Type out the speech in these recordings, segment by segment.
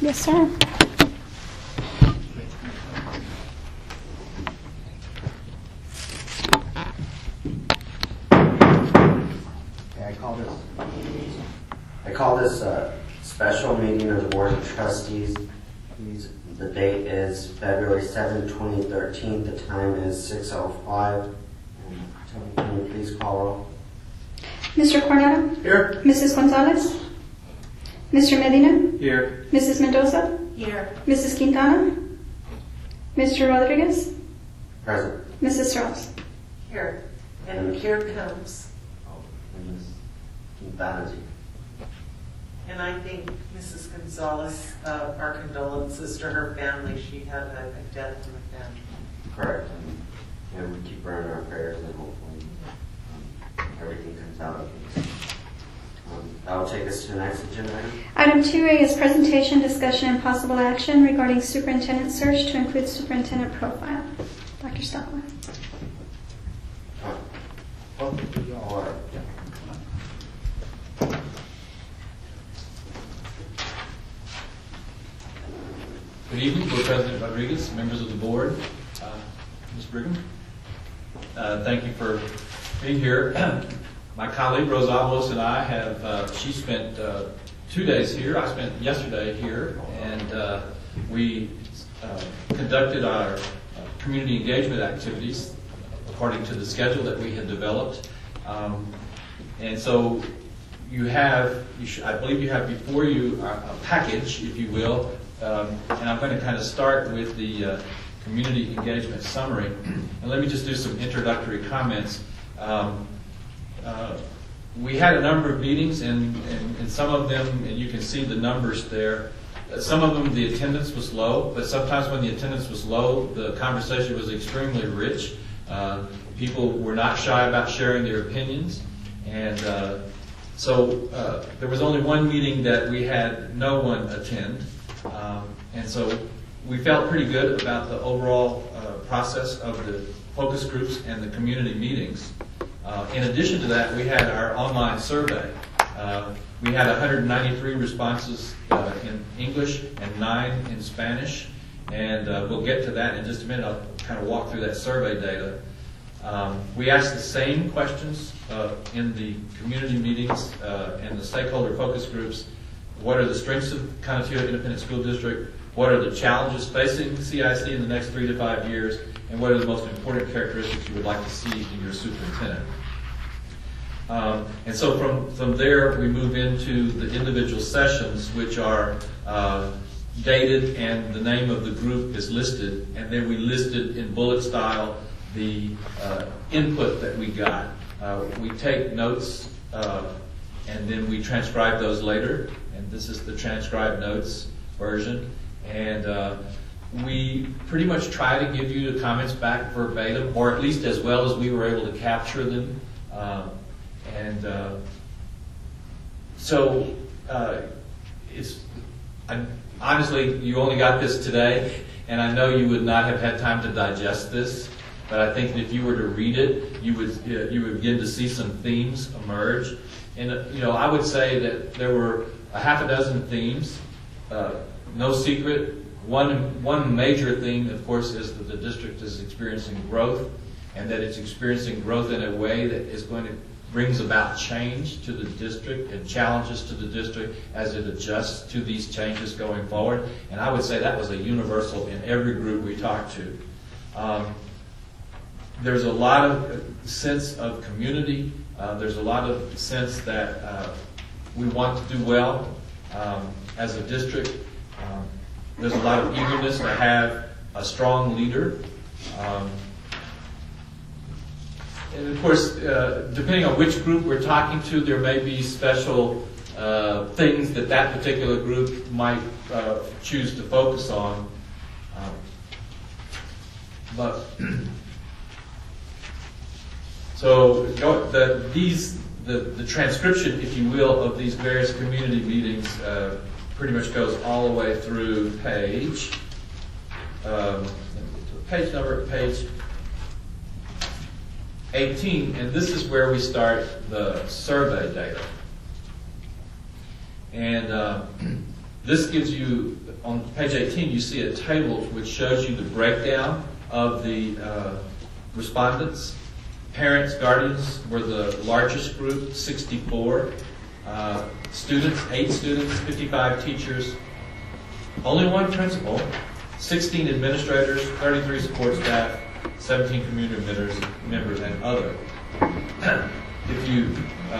Yes, sir. I call this a special meeting of the Board of Trustees. The date is February 7, 2013. The time is 6:05. Tony, can you please call roll? Mr. Coronado? Here. Mrs. Gonzalez? Mr. Medina? Here. Mrs. Mendoza? Here. Mrs. Quintana? Mr. Rodriguez? Present. Mrs. Strauss? Here. And here comes, And Ms. Quintana. and I think Mrs. Gonzalez, our condolences to her family. She had a death in the family. Correct. And we keep her in our prayers, and hopefully everything comes out okay. That will take us to the next agenda item. Item 2A is presentation, discussion, and possible action regarding superintendent search to include superintendent profile. Dr. Stotler. Both of y'all are. Good evening, Board President Rodriguez, members of the board, Ms. Brigham. Thank you for being here. My colleague Rosales and I have, she spent 2 days here. I spent yesterday here, and we conducted our community engagement activities according to the schedule that we had developed. And so you have, I believe you have before you a package, if you will, and I'm going to kind of start with the community engagement summary. And let me just do some introductory comments. We had a number of meetings, and some of them, and you can see the numbers there, some of them the attendance was low, but sometimes when the attendance was low, the conversation was extremely rich. People were not shy about sharing their opinions, and so there was only one meeting that we had no one attend, and so we felt pretty good about the overall process of the focus groups and the community meetings. In addition to that, we had our online survey. We had 193 responses in English and 9 in Spanish, and we'll get to that in just a minute. I'll kind of walk through that survey data. We asked the same questions in the community meetings and the stakeholder focus groups. What are the strengths of Canutillo Independent School District? What are the challenges facing CIC in the next 3 to 5 years? And what are the most important characteristics you would like to see in your superintendent? And so from there, we move into the individual sessions, which are dated and the name of the group is listed. And then we listed in bullet style the input that we got. We take notes and then we transcribe those later. And this is the transcribed notes version. And we pretty much try to give you the comments back verbatim, or at least as well as we were able to capture them. So honestly, you only got this today, and I know you would not have had time to digest this, but I think that if you were to read it, you would begin to see some themes emerge. And I would say that there were a half a dozen themes. No secret. One major theme, of course, is that the district is experiencing growth, and that it's experiencing growth in a way that brings about change to the district and challenges to the district as it adjusts to these changes going forward. And I would say that was a universal in every group we talked to. There's a lot of sense of community. There's a lot of sense that we want to do well as a district. There's a lot of eagerness to have a strong leader. And of course, depending on which group we're talking to, there may be special things that particular group might choose to focus on. So the transcription, if you will, of these various community meetings pretty much goes all the way through page page 18, and this is where we start the survey data. And This gives you, on page 18, you see a table which shows you the breakdown of the respondents. Parents, guardians were the largest group, 64. Students, 8 students, 55 teachers, only 1 principal, 16 administrators, 33 support staff, 17 community members, and other. If you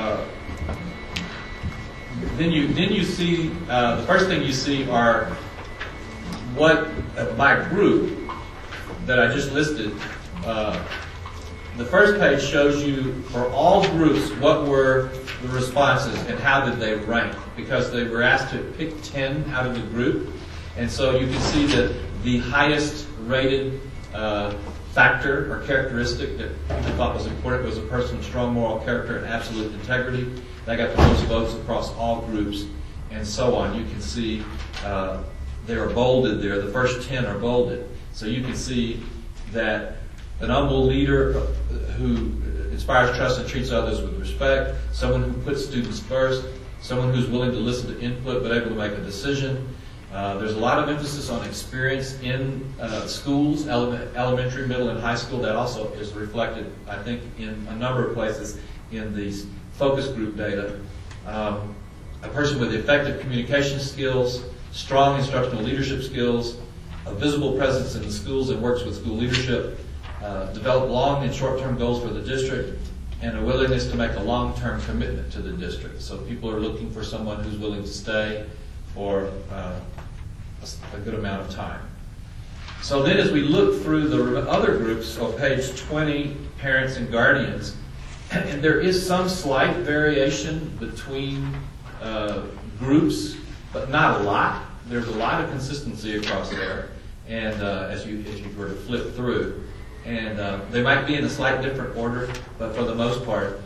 then you see the first thing you see are what my group that I just listed. The first page shows you for all groups what were the responses and how did they rank, because they were asked to pick 10 out of the group, and so you can see that the highest rated factor or characteristic that I thought was important was a person with strong moral character and absolute integrity. They got the most votes across all groups, and so on. You can see they are bolded there. The first 10 are bolded. So you can see that an humble leader who inspires trust and treats others with respect, someone who puts students first, someone who's willing to listen to input but able to make a decision. There's a lot of emphasis on experience in schools, elementary, middle, and high school. That also is reflected, I think, in a number of places in these focus group data. A person with effective communication skills, strong instructional leadership skills, a visible presence in the schools and works with school leadership, develop long and short-term goals for the district, and a willingness to make a long-term commitment to the district. So people are looking for someone who's willing to stay for a good amount of time. So then as we look through the other groups, so page 20, parents and guardians, and there is some slight variation between groups, but not a lot. There's a lot of consistency across there, and as you were to flip through. And they might be in a slight different order, but for the most part,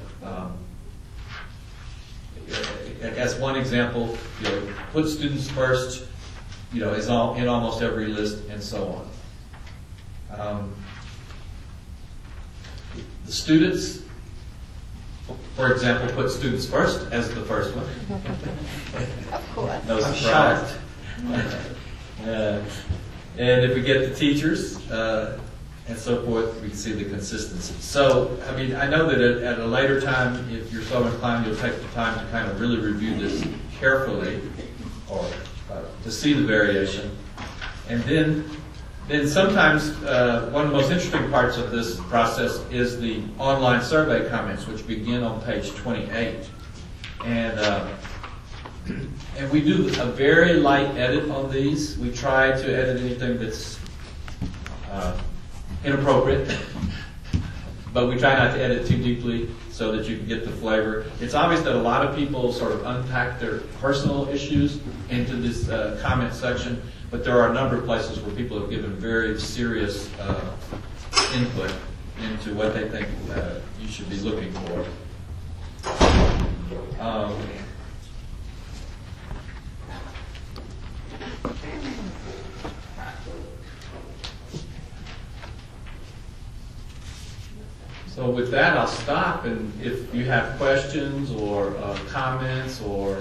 as one example, put students first, is all in almost every list, and so on. The students, for example, put students first as the first one. Of course. No surprise. And if we get the teachers and so forth, we can see the consistency. So, I mean, I know that at a later time, if you're so inclined, you'll take the time to kind of really review this carefully, or to see the variation. And then sometimes one of the most interesting parts of this process is the online survey comments, which begin on page 28. And we do a very light edit on these. We try to edit anything that's inappropriate, but we try not to edit too deeply so that you can get the flavor. It's obvious that a lot of people sort of unpack their personal issues into this comment section, but there are a number of places where people have given very serious input into what they think you should be looking for. So with that, I'll stop, and if you have questions or comments or...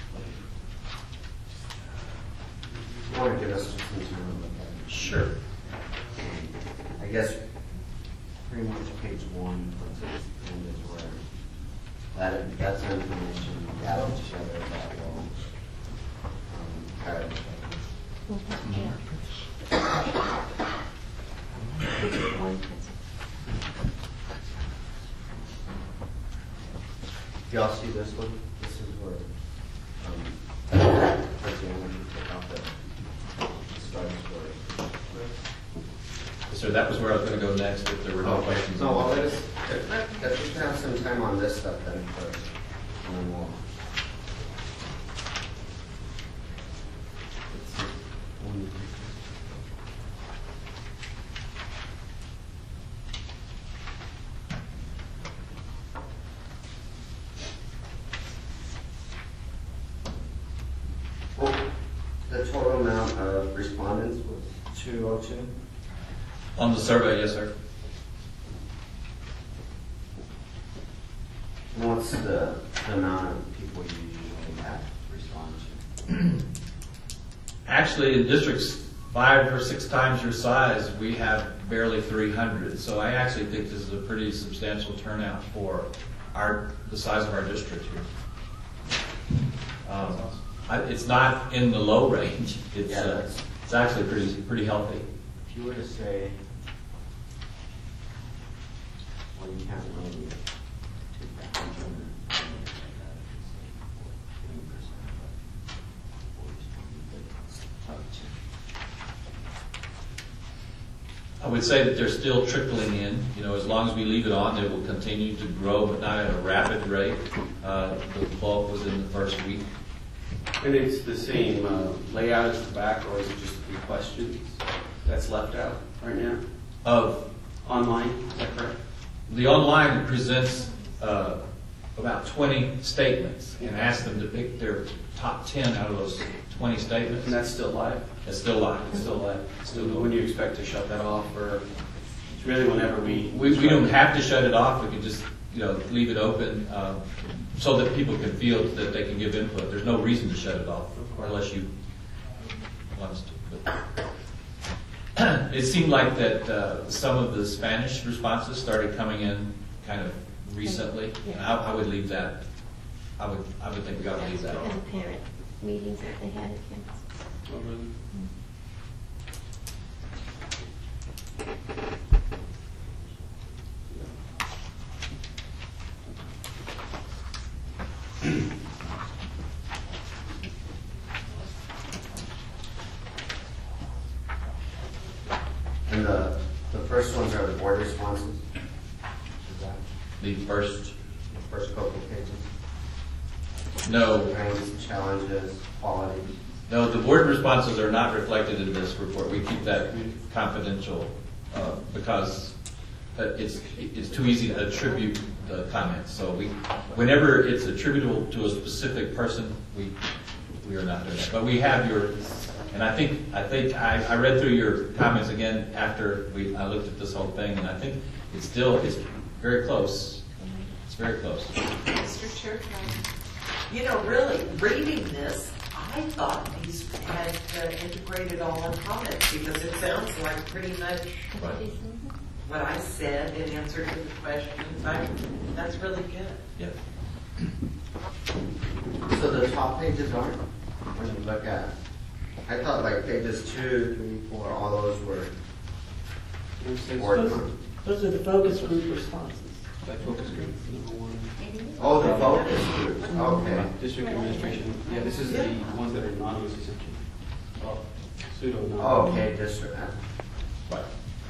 You want to give us just some time to look at it? Sure. I guess pretty much page 1 is where that's information gathered together that will guide. Do y'all see this one? This is where towards the end when you take out the starting story. So that was where I was going to go next if there were no questions. No, well, let's just have some time on this stuff then first, and then we'll. Well, the total amount of respondents was 202. On the survey, yes, sir. What's the amount of people you usually have respond to? Actually, in districts 5 or 6 times your size, we have barely 300. So I actually think this is a pretty substantial turnout for the size of our district here. It's not in the low range. It's actually pretty healthy. If you were to say, well, you can't really take that 100. I would say that they're still trickling in. You know, as long as we leave it on, they will continue to grow, but not at a rapid rate. The bulk was in the first week. And it's the same layout as the back, or is it just the questions that's left out right now? Of Online, is that correct? the online presents about 20 statements and asks them to pick their top 10 out of those 20 statements. And that's still live? It's still live. It's still live. Still When going. do you expect to shut that off, or it's really whenever we We don't have to shut it off. We can just leave it open so that people can feel that they can give input. There's no reason to shut it off unless you want us to. But it seemed like that some of the Spanish responses started coming in kind of recently. And I would leave that. I would think we ought to leave that Because on. of parent meetings that they had at campus. Oh, really? And the first ones are the board responses. Is that The first, the first couple pages? no, Strengths, challenges, quality. no, the board responses are not reflected in this report. We keep that confidential because it's too easy to attribute the comments. So whenever it's attributable to a specific person, we are not doing that. But we have your, and I think I read through your comments again after I looked at this whole thing, and I think it's very close. It's very close. Mr. Chair, really, reading this, I thought these had integrated all our comments because it sounds like pretty much what I said in answer to the questions. That's really good. Yeah. So the top pages aren't, when you look at, I thought like pages 2, 3, 4, all those were board comments. Those are the focus group responses. That focus group, number 1. Oh, the focus groups, okay. District administration. Yeah, this is the ones that are anonymous, essentially. Oh, pseudo-anonymous. Oh, okay, district. Right.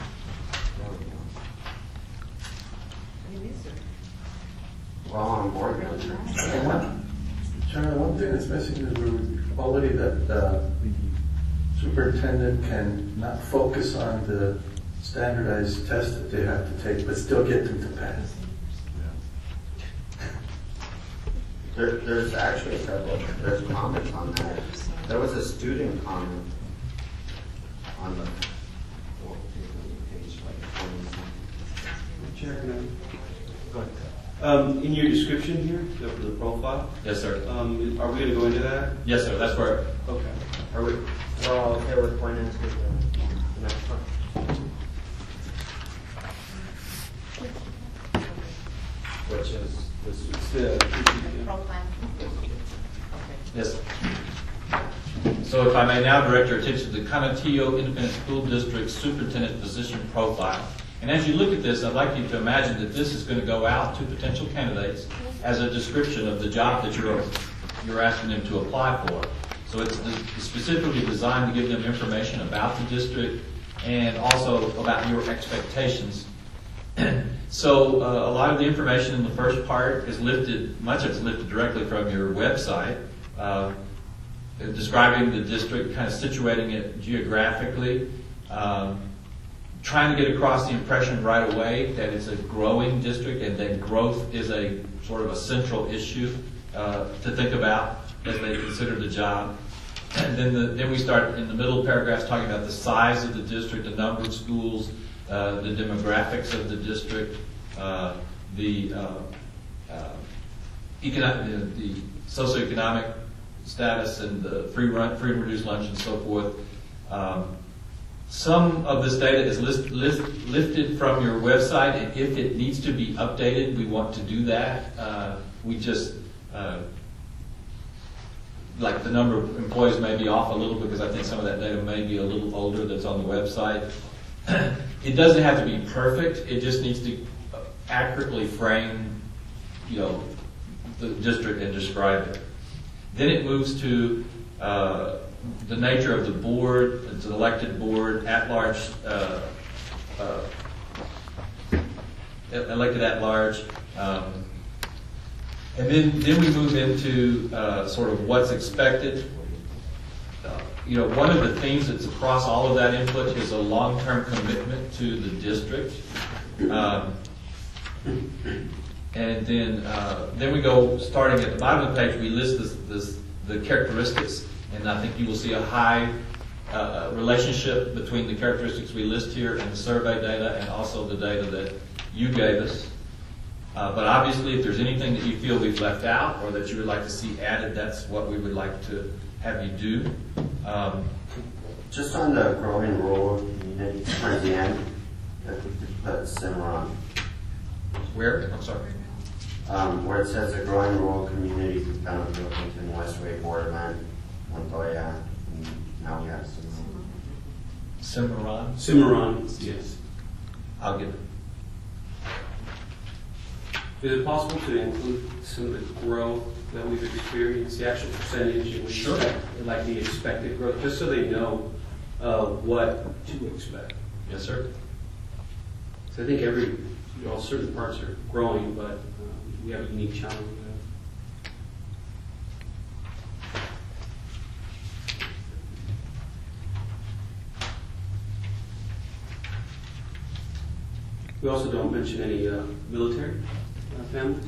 Well, on board. John, one thing that's missing is the quality that the superintendent can not focus on the standardized test that they have to take, but still get them to pass. There's actually there's comments on that. There was a student comment on the page like 20. Chair, can Go ahead. I? In your description here, the profile, Yes, sir. are we going to go into that? Yes, sir. That's where. Okay. Are we all okay with going into the next one? Which is this. It's the Profile. Yes. So if I may now direct your attention to the Canutillo Independent School District Superintendent Position Profile. And as you look at this, I'd like you to imagine that this is going to go out to potential candidates as a description of the job that you're asking them to apply for. So it's specifically designed to give them information about the district and also about your expectations. So a lot of the information in the first part is lifted, much of it's lifted directly from your website, describing the district, kind of situating it geographically, trying to get across the impression right away that it's a growing district and that growth is a sort of a central issue to think about as they consider the job. And then we start in the middle paragraphs talking about the size of the district, the number of schools, the demographics of the district, the socioeconomic status and the free and reduced lunch and so forth. Some of this data is lifted from your website, and if it needs to be updated, we want to do that. We just, like the number of employees may be off a little because I think some of that data may be a little older that's on the website. It doesn't have to be perfect. It just needs to accurately frame, the district and describe it. Then it moves to the nature of the board. It's an elected board, at large, elected at large. And then we move into sort of what's expected. One of the themes that's across all of that input is a long-term commitment to the district. And then we go, starting at the bottom of the page, we list the characteristics, and I think you will see a high relationship between the characteristics we list here and the survey data and also the data that you gave us. But obviously, if there's anything that you feel we've left out or that you would like to see added, that's what we would like to have you do. Just on the growing rural community, towards the end, if we could put Cimarron. Where? I'm sorry. Where it says a growing rural community found in Wilmington, Westway, Borderland, Montoya, and now we have Cimarron. Cimarron? Cimarron, yes. I'll give it. Is it possible to include some of the growth that we've experienced, the actual percentage, and Sure. like the expected growth, just so they know what to expect? Yes, sir. So I think certain parts are growing, but we have a unique challenge with that. We also don't mention any military families.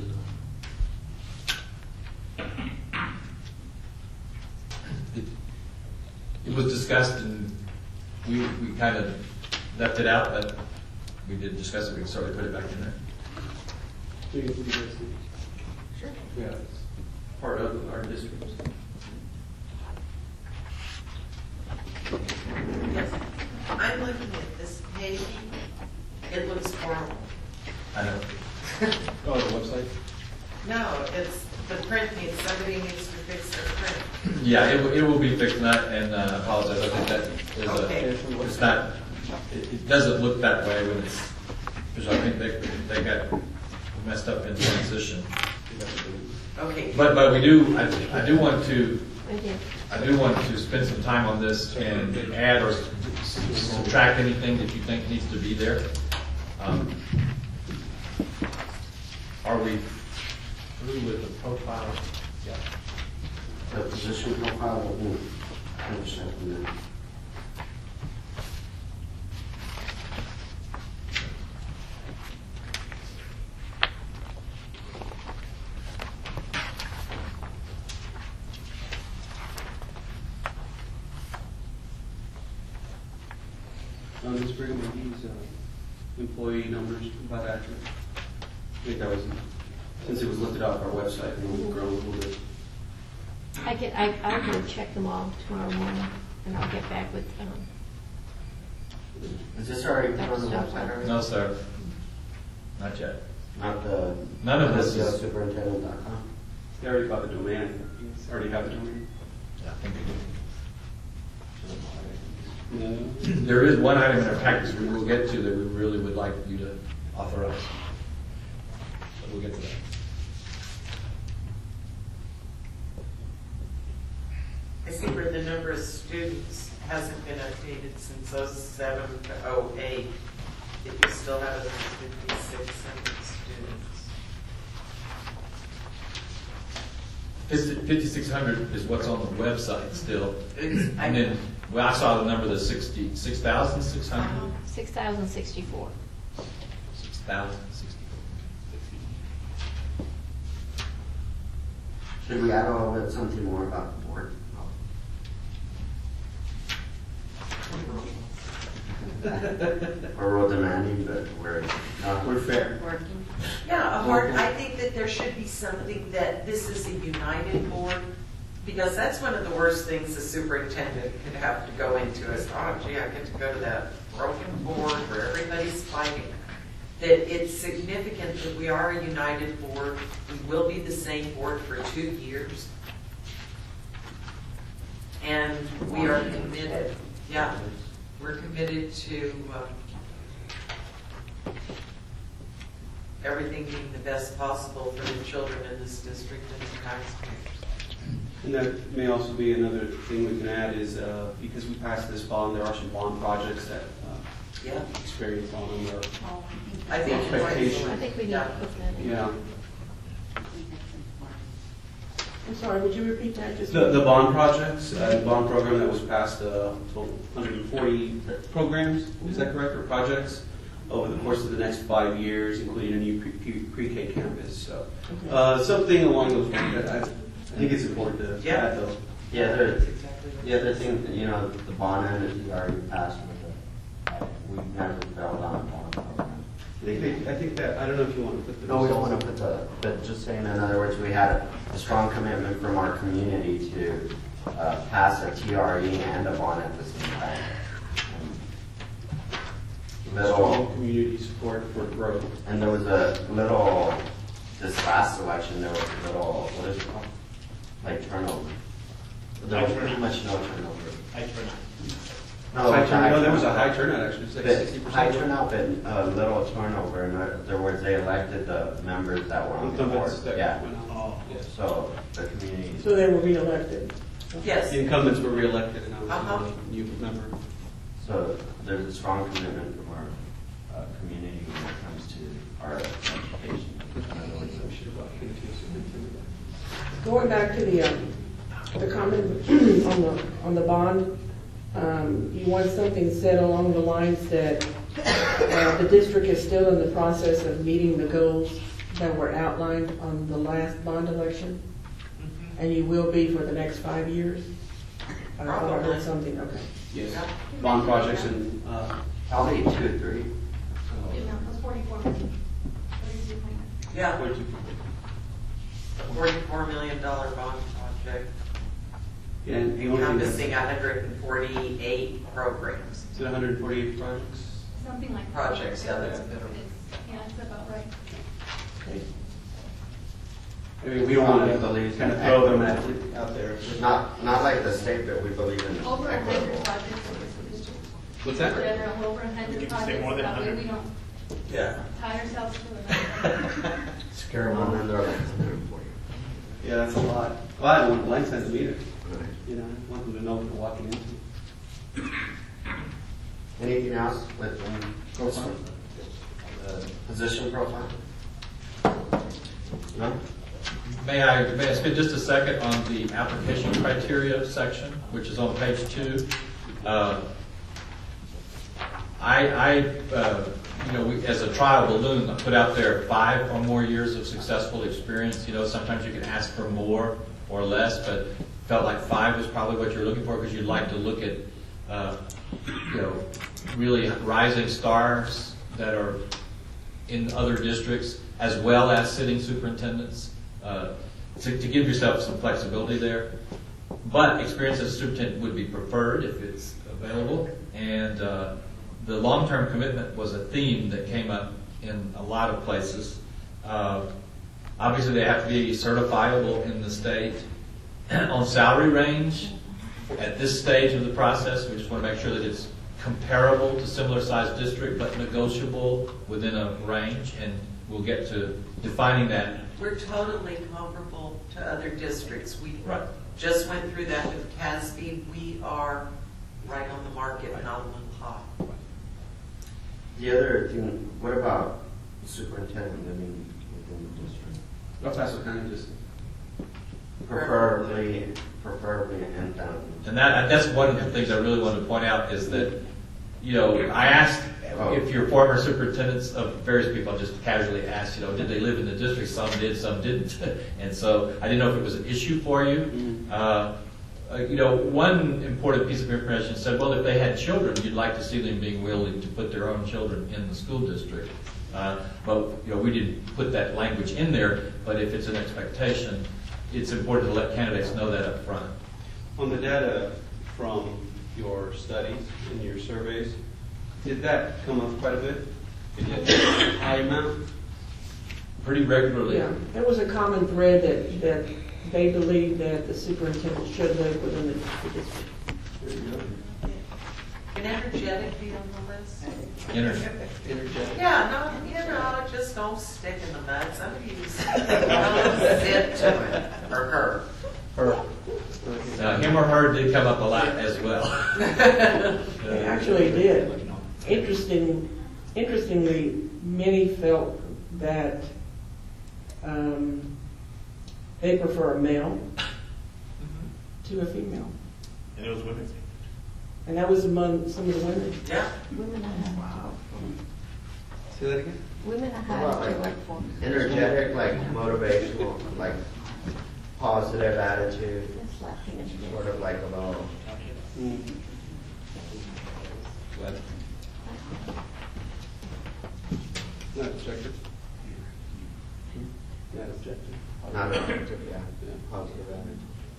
It was discussed, and we kind of left it out, but we did discuss it. We can certainly put it back in there. What do you guys think? Sure. Yeah, it's part of our district. Yes. I'm looking at this page. It looks horrible. I know. Oh, the website? No, it's the printing. Somebody needs to fix their print. Yeah, it will be fixed, and I apologize. I think that is Okay. it's not. It doesn't look that way when it's because I think they got messed up in transition. Okay. But we do. I do want to. Okay. I do want to spend some time on this and add or subtract anything that you think needs to be there. Are we through with the profile? Yeah. The position profile, we'll finish that in a minute. Ms. Brigham, are these employee numbers about accurate? I think that was, since it was lifted off our website, and we've grown a little bit. I can check them all tomorrow morning, and I'll get back with, Is this already put on the website already? No, sir. Not yet. Not the. None of this is- superintendent.com. They already got the domain. Already have the domain? I think we do. No. There is one item in our package we will get to that we really would like you to authorize. So we'll get to that. I see where the number of students hasn't been updated since 07 to 08. If you still have 5,600 students. 5,600 is what's on the website still. It's- And then, well, I saw the number, the 6,600? 6,064. 6,064. Should we add a little bit something more about the board? We're real demanding, but we're not. We're fair. Working. Yeah, I think that there should be something that this is a united board, Because that's one of the worst things the superintendent could have to go into is, oh gee, I get to go to that broken board where everybody's fighting. That it's significant that we are a united board. We will be the same board for 2 years. And we are committed, yeah, we're committed to everything being the best possible for the children in this district and the taxpayers. And that may also be another thing we can add is because we passed this bond, there are some bond projects that Yeah, experience on them or I think you're right. Expectation. I think we need to put that in. yeah. I'm sorry, would you repeat that? Just The bond projects, the bond program that was passed, total 140 programs, is that correct, or projects over the course of the next 5 years, including a new pre-K campus. So something along those lines. I think it's important to add those. Yeah, That's exactly right. the other thing, you know, the bond end is already passed with we never failed on the bond program. I think that, I don't know if you want to put the. No, we don't want to put but just saying, in other words, we had a strong commitment from our community to pass a TRE and a bond at the same time. Strong community support for growth. And there was a little, this last election, there was a little, what is it called? Like turnover. There was pretty much no turnover. I turn out. No, there was a high turnout actually, it was like 60%. High turnout, but a little turnover. In other words, they elected the members that were on the board. Incumbents that Yeah. went out. Oh, Yes. So the community. so they were reelected. Yes, The incumbents were reelected and I was Uh-huh. a new member. So there's a strong commitment from our community when it comes to our education. In other words, Going back to the comment on the bond, you want something said along the lines that the district is still in the process of meeting the goals that were outlined on the last bond election, and you will be for the next 5 years? I thought I heard something, okay. Yes. Yeah. Bond projects and, probably 2 or 3. yeah, 42. $44 million bond project And the only thing encompassing 148 programs. is it 148 projects? Something like Projects, yeah, that's a bit of. Yeah, that's about right. Okay. I mean, we don't want to Believe kind of in throw them equity. out there. Not like the state, but we believe in Over 100 equitable. projects in this district. What's that? General, over 100 You can say projects, more than that way 100. we don't Yeah. tie ourselves to another. Scare them on, and they're like 140. Yeah, that's a lot. Well, I don't want blank sense of either. You know, I want them to know what they're walking into. Anything else with Profile? Position profile? No? May I spend just a second on the application criteria section, which is on page 2. We, as a trial balloon, I put out there 5 or more years of successful experience. You know, sometimes you can ask for more or less, but felt like 5 was probably what you're looking for because you'd like to look at, really rising stars that are in other districts, as well as sitting superintendents, to give yourself some flexibility there. But experience as a superintendent would be preferred if it's available. And the long-term commitment was a theme that came up in a lot of places. Obviously, they have to be certifiable in the state. On salary range, at this stage of the process, we just want to make sure that it's comparable to similar-sized district, but negotiable within a range, and we'll get to defining that. We're totally comparable to other districts. We Right. just went through that with CASB. We are right on the market, not a little high. The other thing, what about superintendent living within the district? I'll pass it kind of just. Preferably in town. And that's one of the things I really wanted to point out is that, I asked if your former superintendents of various people, I just casually asked, did they live in the district? Some did, some didn't. And so I didn't know if it was an issue for you. One important piece of information said, well, if they had children, you'd like to see them being willing to put their own children in the school district. But we didn't put that language in there, but if it's an expectation. it's important to let candidates know that up front. On the data from your studies and your surveys, did that come up quite a bit? Did it a high amount? Pretty regularly. Yeah, there was a common thread that they believe that the superintendent should live within the district. There you go. Can energetic be on the list? Energetic. Yeah, no, you know, just don't stick in the mud. Somebody use zip to it, or her. Now, him or her did come up a lot as well. They actually did. Interestingly, many felt that they prefer a male to a female. And it was women. And that was among some of the women. Yeah. Women are hard. Say that again? Women are Well, hard to like, work for. energetic, like motivational, like positive attitude, That's Latina. sort of like a little. But Not objective. Not objective. Not objective, yeah. Positive attitude.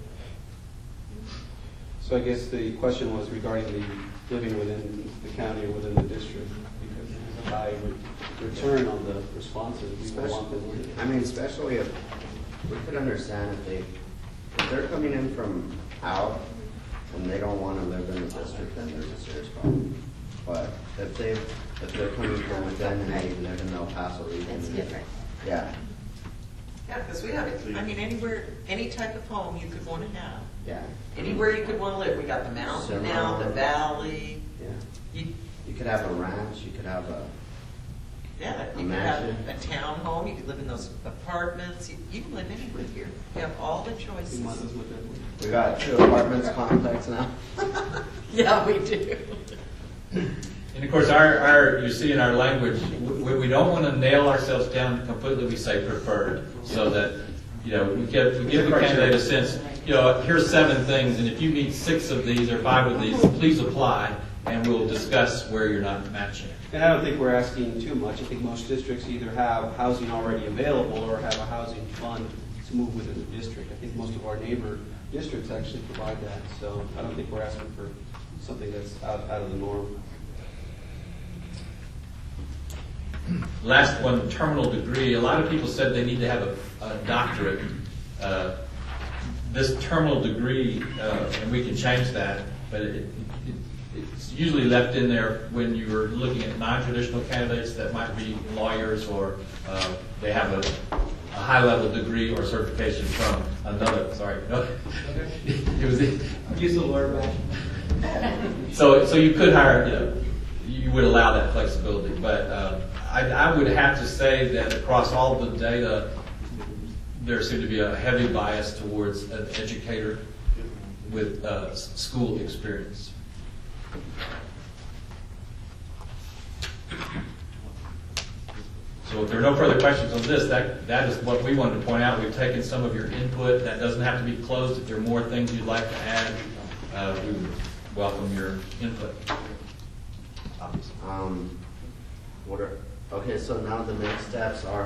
So I guess the question was regarding the living within the county or within the district, because there's a high return on the responses. We don't want them living. I mean, especially if we could understand if they're coming in from out and they don't want to live in the district, then there's a serious problem. But if they're coming from within and they live in El Paso region, That's different. yeah, Yeah, because we have, I mean, anywhere, any type of home you could want to have. yeah, Anywhere you could want to live. We got the mountain now, the valley. yeah. You, You could have a ranch. You could have a yeah, you could Imagine. have a town home. You could live in those apartments. You can live anywhere here. You have all the choices. We might as well look at it. We got 2 apartments complex now. Yeah, we do. And of course, you see in our language, we don't want to nail ourselves down completely. We say preferred, so that, you know, we give the candidate a sense, you know, here's 7 things, and if you meet 6 of these or 5 of these, please apply, and we'll discuss where you're not matching. And I don't think we're asking too much. I think most districts either have housing already available or have a housing fund to move within the district. I think most of our neighbor districts actually provide that. So I don't think we're asking for something that's out of the norm. Last one, terminal degree. A lot of people said they need to have a doctorate. This terminal degree, and we can change that, but it's usually left in there when you're looking at non-traditional candidates that might be lawyers or they have a high-level degree or certification from another. Sorry, no, it was. Use the lawyer back. So you could hire. You know, you would allow that flexibility, but I would have to say that across all the data, there seemed to be a heavy bias towards an educator with school experience. So if there are no further questions on this, that is what we wanted to point out. We've taken some of your input. That doesn't have to be closed. If there are more things you'd like to add, we would welcome your input. Okay, so now the next steps are.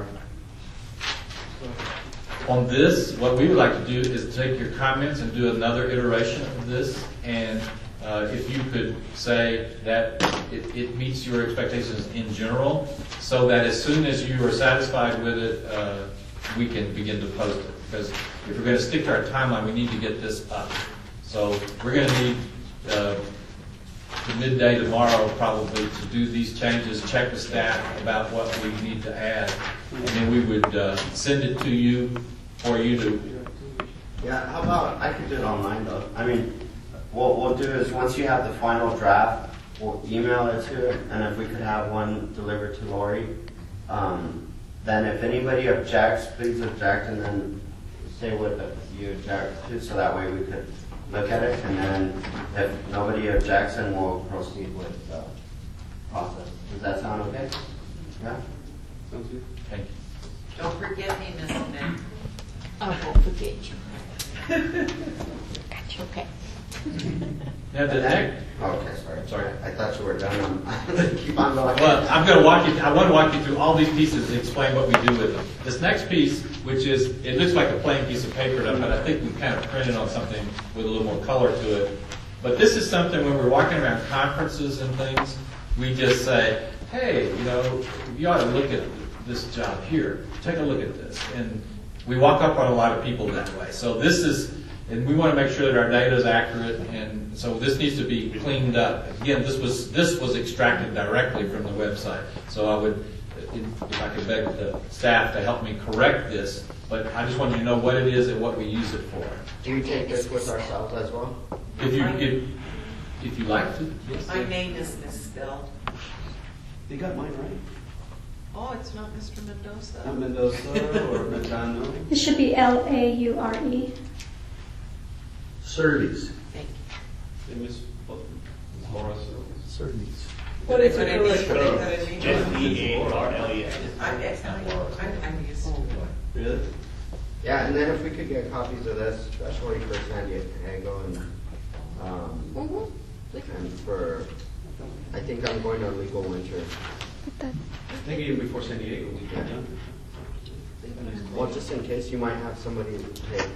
On this, what we would like to do is take your comments and do another iteration of this. And if you could say that it meets your expectations in general, so that as soon as you are satisfied with it, we can begin to post it. Because if we're going to stick to our timeline, we need to get this up. So we're going to need to midday tomorrow probably to do these changes, check with staff about what we need to add, and then we would send it to you for you to. Yeah, how about, I could do it online though. I mean, what we'll do is once you have the final draft, we'll email it to it, and if we could have one delivered to Lori, then if anybody objects, please object, and then say what you object to, so that way we could look at it, and then if nobody objects, then we'll proceed with the process. Does that sound okay? Yeah? Sounds good. Thank you. Don't forget me, Miss Nick. I won't forget you. Okay. Now, the next, Okay, sorry. Sorry. I thought you were done. Keep on going. well, I'm going to walk you, I want to walk you through all these pieces and explain what we do with them. This next piece, which is, it looks like a plain piece of paper, but I think we kind of printed on something with a little more color to it. But this is something when we're walking around conferences and things, we just say, hey, you ought to look at this job here. Take a look at this. And we walk up on a lot of people that way. So this is, and we want to make sure that our data is accurate, and so this needs to be cleaned up. Again, this was extracted directly from the website. So I would, if I could beg the staff to help me correct this, but I just want you to know what it is and what we use it for. Do you take this with ourselves as well? If you like to, yes. My name is misspelled. They got mine right. Oh, it's not Mr. Mendoza? Not Mendoza or Medano. It should be Laure. Surtees. Thank you. They miss both. Laura Surtees. What is the But I correct? mean, J-E-A-R-L-E-S. I'm used to it. Really? Yeah, and then if we could get copies of this, especially for San Diego and for, I think I'm going to Legal Winter. I think even before San Diego, we got done. Well, just in case you might have somebody take.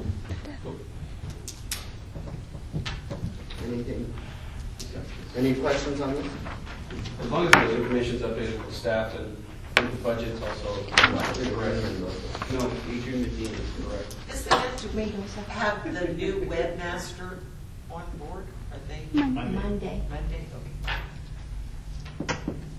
Anything? Any questions on this? As long as the information's updated with the staff and the budget's also correct. No, Adrian Medina is correct. Is that to have the new webmaster on board? Are they? Monday. Monday, okay.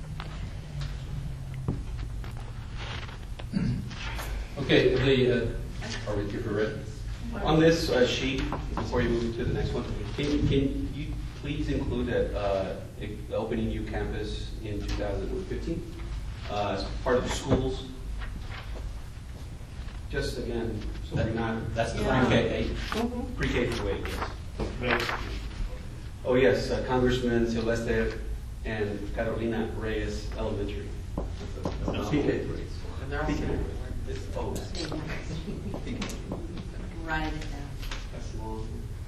Okay, are we ready? On this sheet, before you move to the next one, can you please include that opening new campus in 2015 as part of the schools? Just again, so we're not. That's the Yeah. pre-K 8. Pre-K through 8, yes. Oh, yes, Congressman Silvestre and Carolina Reyes Elementary. PK grades. And they're all It's O's. Write it down. That's long.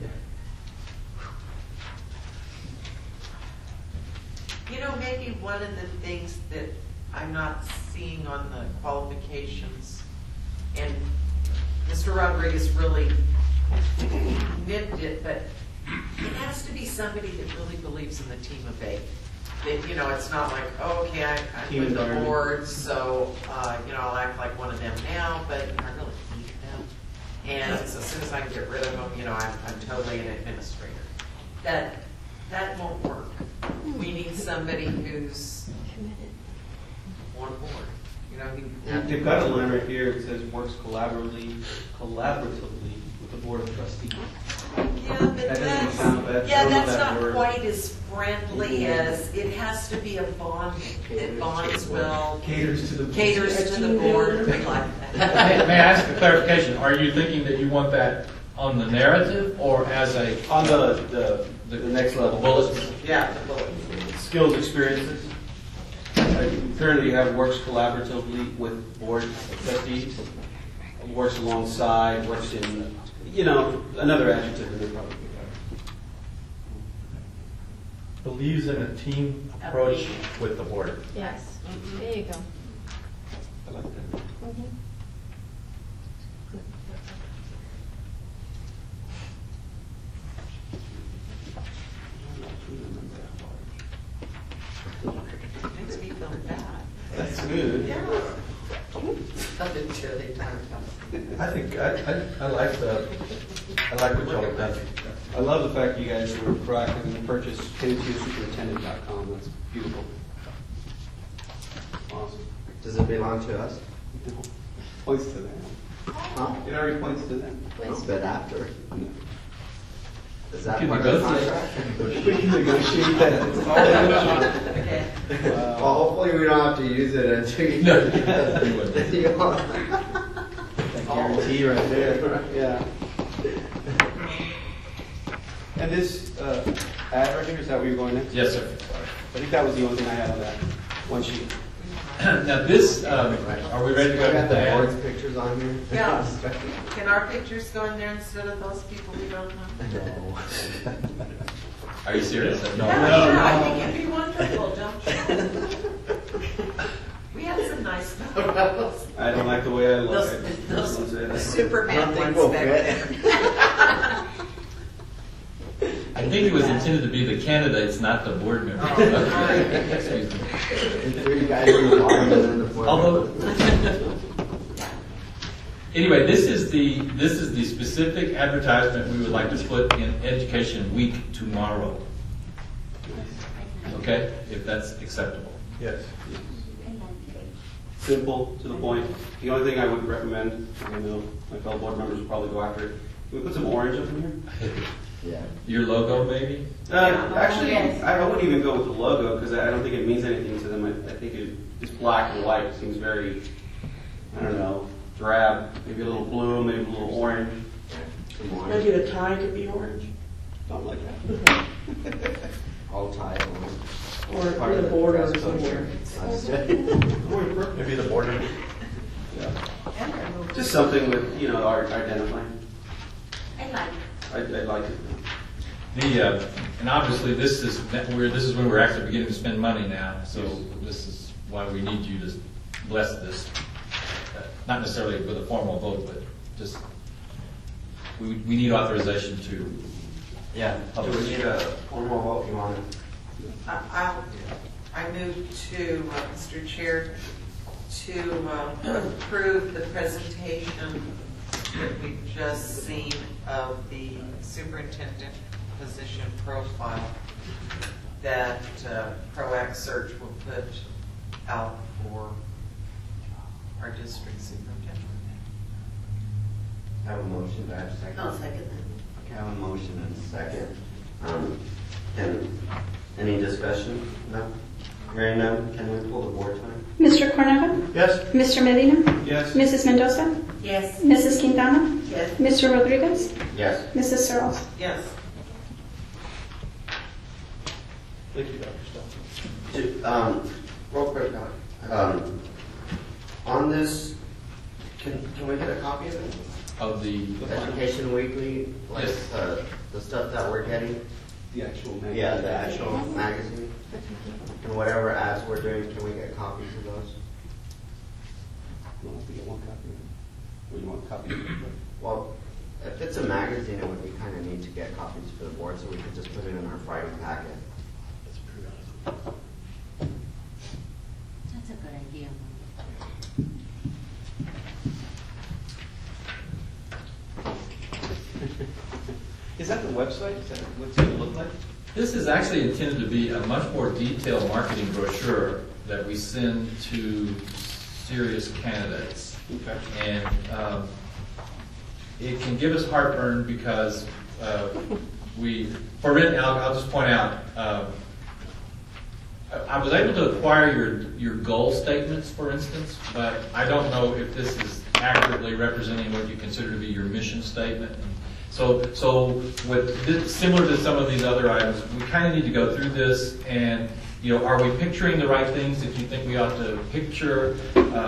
Maybe one of the things that I'm not seeing on the qualifications, and Mr. Rodriguez really nipped it, but it has to be somebody that really believes in the team of 8. That, it's not like, oh, okay, I'm Team with the environment. board, so, I'll act like one of them now, but I really need them. And as soon as I can get rid of them, I'm totally an administrator. That won't work. We need somebody who's on board. They've got a line right here that says works collaboratively with the board of trustees. Yeah, but That doesn't sound bad. I don't know that's that not word. quite as friendly as, it has to be a bond that bonds well, Caters to the. caters to the board, like that. May I ask a clarification? Are you thinking that you want that on the narrative or as a On the next level. bullets? Yeah, the bullet. Skills, experiences. Currently, you have works collaboratively with board trustees, works alongside, works in, another adjective in there probably. Believes in a team approach with the board. Yes, there you go. I like that. Makes me feel bad. That's good. Yeah. I think, I like what y'all have done. I love the fact you guys were proactive in the purchase, KennedySuperintendent.com. That's beautiful. Awesome. Does it belong to us? Points to them. Huh? It already points to them. A little bit after. Is that Can part of the negotiate. contract? We can negotiate that. It's all negotiable. Okay. Well, hopefully we don't have to use it until you. No. Guarantee right there. Yeah. And this ad right here, is that where you're going next? Yes, sir. I think that was the only thing I had on that one sheet. Now this, are we ready to go to Got the the ad? board's pictures on here? Yeah. Can our pictures go in there instead of those people we don't know? Are you serious? Yeah, I think it'd be wonderful, don't you? We have some nice photos. I don't like the way I look. Those Superman things back there. I think it was intended to be the candidates, not the board members. Oh, Excuse me. Three guys in the bottom and then the board. Although, anyway, this is the specific advertisement we would like to put in Education Week tomorrow. Okay, if that's acceptable. Yes. Simple, to the point. The only thing I would recommend, I know my fellow board members will probably go after it, can we put some orange up in here? Yeah. Your logo, maybe? Actually, I wouldn't even go with the logo because I don't think it means anything to them. I think it's black and white. It seems very, I don't know, drab. Maybe a little blue, maybe a little orange. Maybe the tie could be orange, Something like that. All tied on. or Part the of the border dress or code somewhere. here. Maybe the border. Yeah. Just something with, our identifying. I like I'd like it. And obviously this is when we're actually beginning to spend money now. So this is why we need you to bless this. Not necessarily with a formal vote, but just we need authorization to. Yeah. Do we need a formal vote? You want it? I move to, Mr. Chair, to approve the presentation that we've just seen of the superintendent position profile that ProAct Search will put out for our district superintendent. I have a motion. Do I have a second? I'll second that. I have a motion and a second. And any discussion? No? Hearing none, can we pull the board time? Mr. Cornava? Yes. Mr. Medina? Yes. Mrs. Mendoza? Yes. Mrs. Quintana? Yes. Mr. Rodriguez? Yes. Mrs. Searles? Yes. Thank you, Dr. Stahl. Real quick, on this, can we get a copy of it? Of the Education Weekly, like Yes. the stuff that we're getting? The actual magazine. Yeah, the actual magazine. And whatever ads we're doing, can we get copies of those? You want us to get one copy? Or you want a copy? Well, if it's a magazine, it would be kind of neat to get copies for the board, so we could just put it in our Friday packet. That's a good idea. Is that the website? Is that what's it going to look like? This is actually intended to be a much more detailed marketing brochure that we send to serious candidates. Okay. And it can give us heartburn because I'll just point out, I was able to acquire your goal statements, for instance, but I don't know if this is accurately representing what you consider to be your mission statement. So with this, similar to some of these other items, we kind of need to go through this and, are we picturing the right things that you think we ought to picture?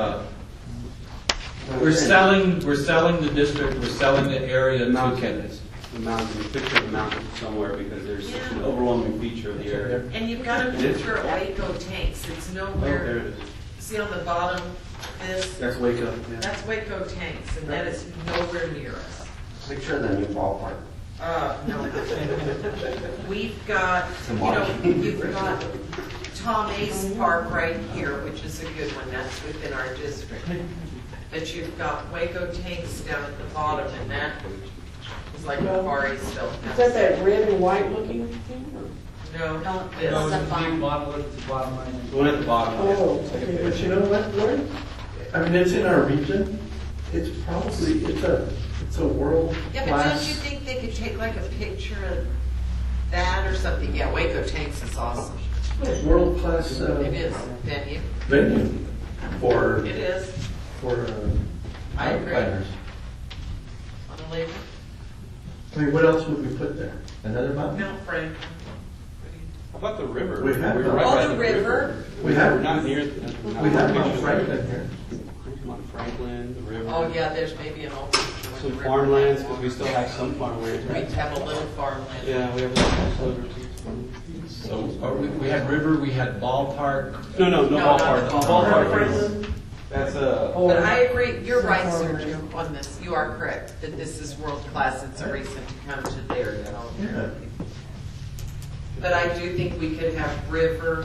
We're selling the district, we're selling the area to candidates. The mountain, picture the mountain somewhere because there's such an overwhelming feature of the area. And you've got a picture of Waco tanks. It's Oh, there nowhere. it is. See on the bottom, this? That's Waco. Yeah. That's Waco tanks, and that is nowhere near us. Picture the new ballpark. No. We've got, you've got Tom Ace Park right here, which is a good one. That's within our district. But you've got Waco tanks down at the bottom, and that is like a Far East Hill. Is that red and white looking thing? No, No, this. it's a farm. Model at the bottom line. The one at the bottom. Oh, Take a okay, picture. But you know what, Lori? I mean, it's in our region. It's probably, it's a world Yeah, but don't you class. think they could take like a picture of that or something? Yeah, Waco tanks is awesome. World class It is, venue. venue for It is. I agree. firefighters. Want to leave it? I mean, what else would we put there? Another mountain? Mount Franklin. How about the river? We have We're the- right by Oh, the river. We have, Not near. we have Mount Franklin here. Mount Franklin, the river. Oh, yeah, there's maybe an old picture with the Some river. farmlands, because we still have some farmlands, We right? have a little farmland. Yeah, we have a sliver too. So we had river, we had ballpark. No, no not ballpark. the ballpark. Ballpark. That's a. But I agree, you're right, Sergio, on this. You are correct, that this is world-class. It's a reason to come to there, you know. Yeah. But I do think we could have river,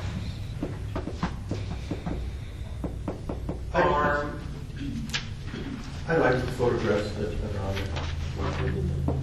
farm. I like the photographs that are on there.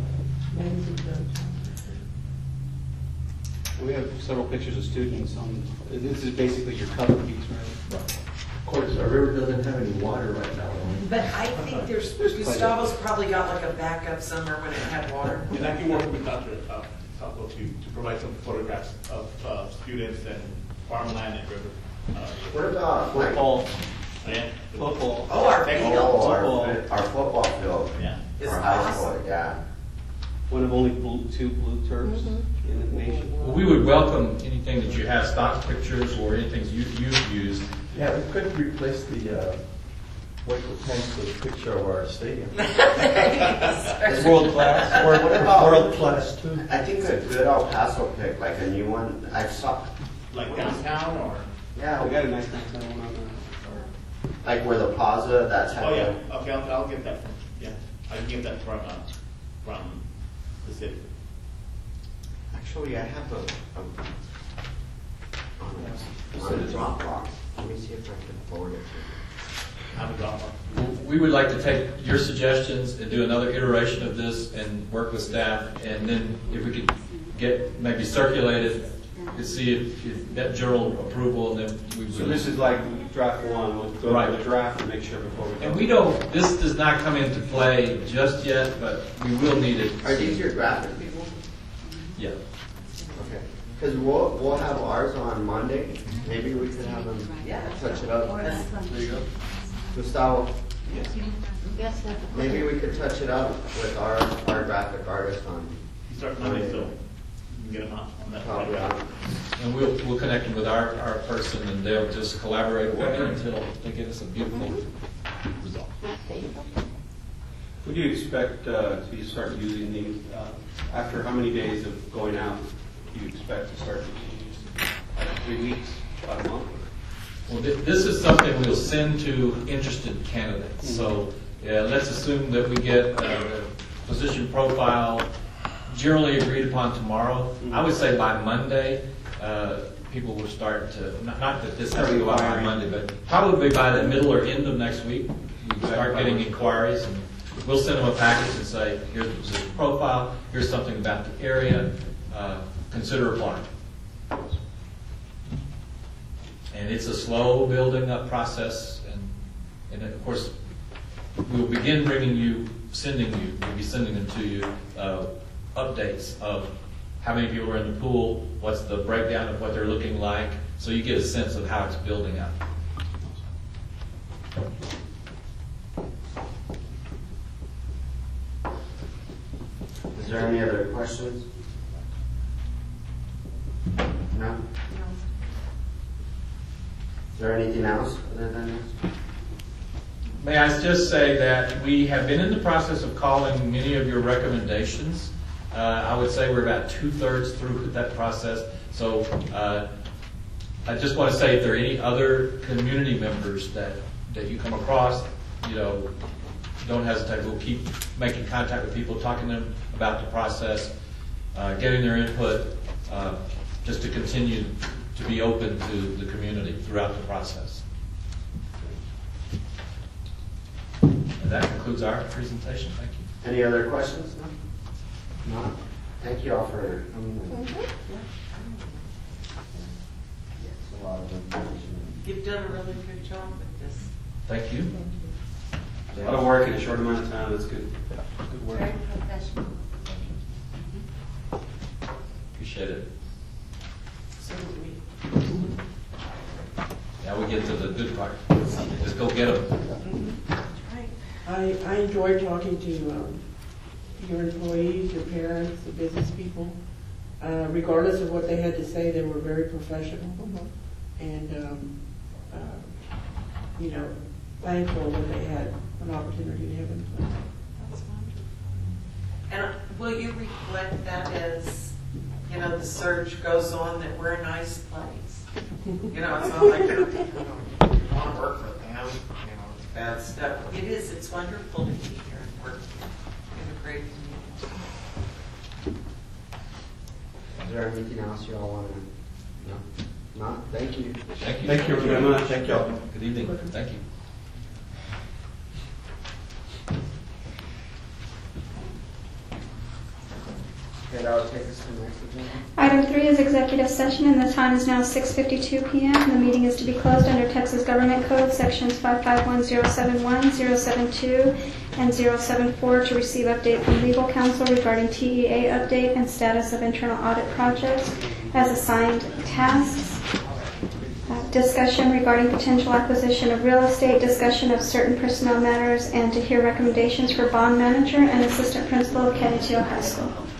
We have several pictures of students on, this is basically your cover piece, right? Of course, our river doesn't have any water right now. But I think there's, Gustavo's probably got like a backup somewhere when it had water. And I can work with Dr. Salvo to provide some photographs of students and farmland and river. What about like, Football, Yeah. football. Oh, our Thank you. field. our football field, Yeah. It's our high awesome. school, yeah. One of only two blue turfs in the nation. Well, we would welcome anything that you have, stock pictures or anything you've used. Yeah, we could replace the white tanks with a picture of our stadium. It's World class, What about- world class too. I think a good El Paso pick, like a new one. I saw, Like downtown or? yeah, We got a nice downtown one on there. like where the plaza, that type Oh, yeah. of. Okay, I'll get that from, yeah. I can get that from the city. Actually, I have on a Dropbox. Let me see if I can forward it to you. I have a Dropbox. We would like to take your suggestions and do another iteration of this and work with staff. And then if we could get maybe circulated to see if that general approval, and then we would. So this is like draft one, we'll go Right. to the draft and make sure before we go. And we don't, this does not come into play just yet, but we will need it. Are these your graphic people? Yeah. Okay. Because we'll have ours on Monday. Maybe we could have them touch it up. There you go. Gustavo, Yes, maybe we could touch it up with our graphic artist on. You start Monday, so you can get them out on that. Probably on. And we'll connect them with our person, and they'll just collaborate away until they get us a beautiful result. there you go. Would you expect to start using these, after how many days of going out do you expect to start using these? 3 weeks, about a month? Well, this is something we'll send to interested candidates. So let's assume that we get the position profile generally agreed upon tomorrow. I would say by Monday, people will start to, not that this has to go out on Monday, but probably by the middle or end of next week, we start getting inquiries. And we'll send them a package and say, here's the position profile, here's something about the area, consider applying. And it's a slow building up process, and of course, we'll begin we'll be sending them to you, updates of how many people are in the pool, what's the breakdown of what they're looking like, so you get a sense of how it's building up. Is there any other questions? No? Is there anything else other than this? May I just say that we have been in the process of calling many of your recommendations. I would say we're about 2/3 through that process. So I just want to say if there are any other community members that you come across, don't hesitate. We'll keep making contact with people, talking to them about the process, getting their input, just to continue to be open to the community throughout the process. And that concludes our presentation. Thank you. Any other questions? No? Thank you all for coming. It's a lot of information. You've done a really good job with this. Thank you. A lot of work in a short amount of time, that's good. Good work. Very professional. Appreciate it. So do we. Now we get to the good part. Just go get them. I enjoy talking to your employees, your parents, the business people. regardless of what they had to say, they were very professional. And, thankful that they had an opportunity to have input. That's wonderful. And will you reflect that as, the search goes on, that we're a nice place? It's not like, you want to work for them, it's bad stuff. It is, it's wonderful to be here and work in a great community. Is there anything else you all want to? No? Not? Thank you. Thank you. Thank you very much. Thank you. Good evening. Thank you. Okay, that will take us to the next agenda. Item 3 is executive session, and the time is now 6:52 p.m. The meeting is to be closed under Texas Government Code Sections 551.071, 072, and 074 to receive update from legal counsel regarding TEA update and status of internal audit projects as assigned tasks. Discussion regarding potential acquisition of real estate, discussion of certain personnel matters, and to hear recommendations for bond manager and assistant principal of Canutillo High School.